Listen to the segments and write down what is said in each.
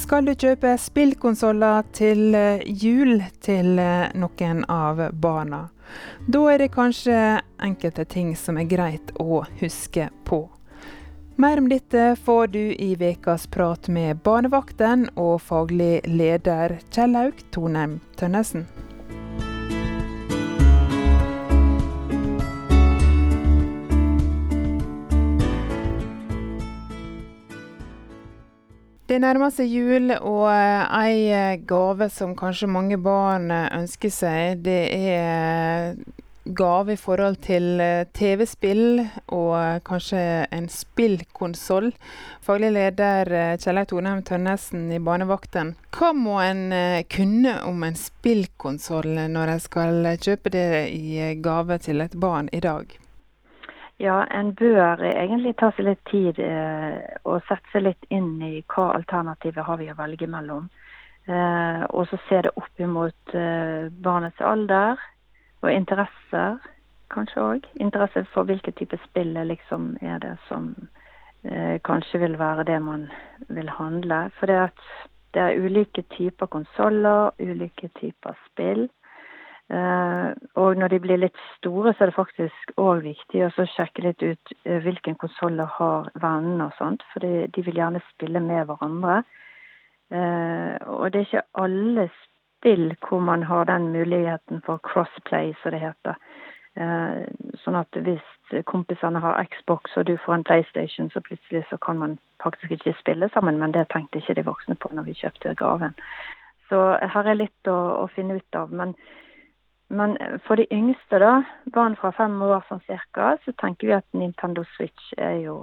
Skal du kjøpe spillkonsoller til jul til noen av barna? Da det kanskje enkelte ting som greit å huske på. Mer om dette får du i vekas prat med barnevakten og faglig leder Kjellaug Tonheim Tønnesen. Det nærmer seg jul, og en gave som kanskje mange barn ønsker seg, det er gave i forhold til TV-spill og kanskje en spillkonsoll. Faglig leder Kjellaug Tonheim Tønnesen i barnevakten. Hva må en kunne om en spillkonsoll når en skal kjøpe det i gave til et barn i dag? Ja, en bør egentlig ta seg litt tid og sette seg litt inn i hva alternativet har vi å velge mellom. Og så se det opp imot barnets alder og interesser, kanskje også. Interesse for hvilke type spill liksom er det som kanskje vil være det man vil handle. For det er ulike typer konsoller, ulike typer spill. Og når de blir litt store, så er det faktisk også viktig å sjekke litt ut hvilken konsoller har vennene og sånt, for de vil gjerne spille med hverandre. Og det er ikke alle spill hvor man har den muligheten for crossplay, som det heter. Sånn at hvis kompisene har Xbox og du får en PlayStation, så plutselig så kan man faktisk ikke spille sammen, men det tenkte ikke de voksne på når vi kjøpte gaven. Så her er litt å finne ut av, men for de yngste da, barn fra 5 år sånn cirka, så tenker vi at Nintendo Switch er jo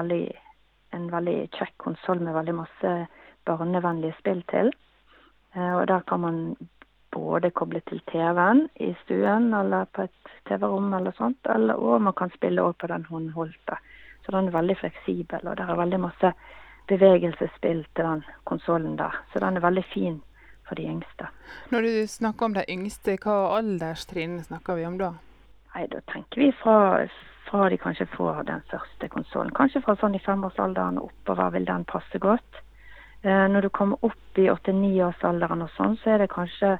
en veldig kjekk konsol med veldig masse barnevennlige spill til. Og der kan man både koble til TV-en i stuen, eller på et TV-rom eller sånt, og man kan spille også på den håndholdte. Så den er veldig fleksibel, og der er veldig masse bevegelsesspill til den konsolen der. Så den er veldig fin for de yngste. Når du snakker om de yngste, hva alderstrinn snakker vi om da? Nei, da tenker vi fra de kanskje får den første konsolen. Kanskje fra sånn i 5-årsalderen og oppover vil den passe godt. Når du kommer opp i 8-9-årsalderen og sånn, så er det kanskje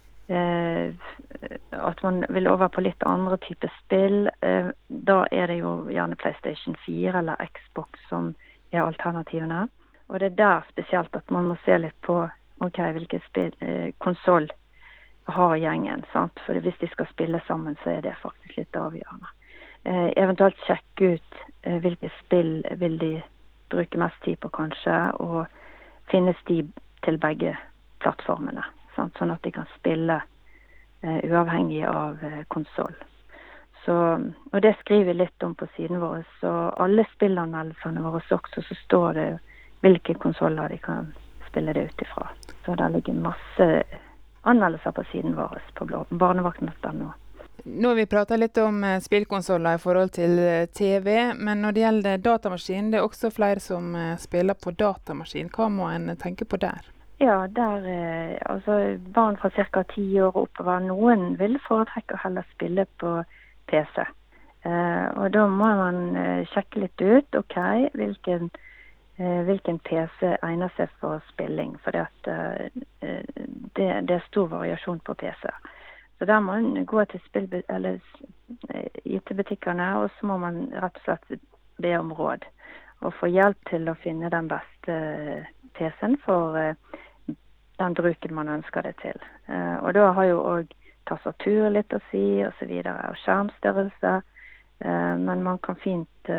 at man vil over på litt andre typer spill. Da er det jo gjerne PlayStation 4 eller Xbox som er alternativene. Og det er der spesielt at man må se litt på hvilken konsol har gjengen, sant? For hvis de skal spille sammen, så er det faktisk litt avgjørende. Eventuelt sjekke ut hvilke spill vil de bruke mest tid på kanskje, og finnes de til begge plattformene, sant? Sånn at de kan spille uavhengig av konsol. Og det skriver vi litt om på siden vår, så alle spillanmeldelsene våre også, så står det hvilke konsoler de kan spille det ut ifra. Så der ligger masse anmeldelser på siden vår på barnevakten.no. Nå har vi pratet litt om spillkonsoler i forhold til TV, men når det gjelder datamaskin, det er også flere som spiller på datamaskin. Hva må en tenke på der? Ja, altså barn fra ca. 10 år oppover, noen vil foretrekke å heller spille på PC. Og da må man sjekke litt ut, hvilken PC egner seg for spilling, for det er stor variasjon på PC. Så der må man gå til IT-butikkerne, og så må man rett og slett be om råd, og få hjelp til å finne den beste PC-en for den bruken man ønsker det til. Og da har jo også tastatur litt å si, og så videre, og skjermstørrelse, men man kan fint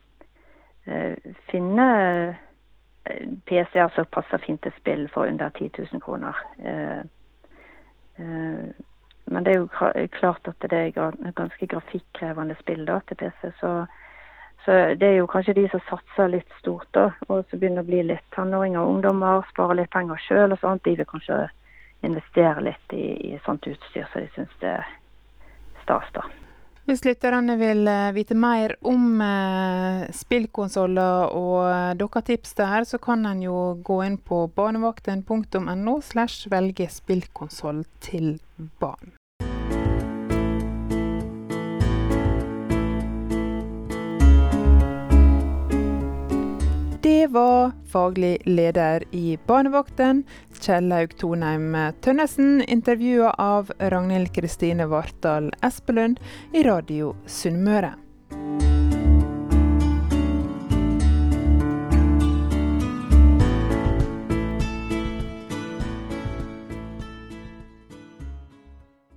finne PC-er som passer fint til spill for under 10 000 kroner. Men det er jo klart at det er ganske grafikkrevende spill da, til PC, så det er jo kanskje de som satser litt stort da, og så begynner å bli litt tenåringer og ungdommer, sparer litt penger selv og sånt, de vil kanskje investere litt i sånt utstyr, så de synes det er stas da. Hvis lytterne vil vite mer om spillkonsoler og deres tips der, så kan en jo gå inn på barnevakten.no/velge spillkonsoll til barn. Det var faglig leder i Barnevakten, Kjellaug Tonheim Tønnesen, intervjuet av Ragnhild Kristine Vartdal Espelund i Radio Sunnmøre.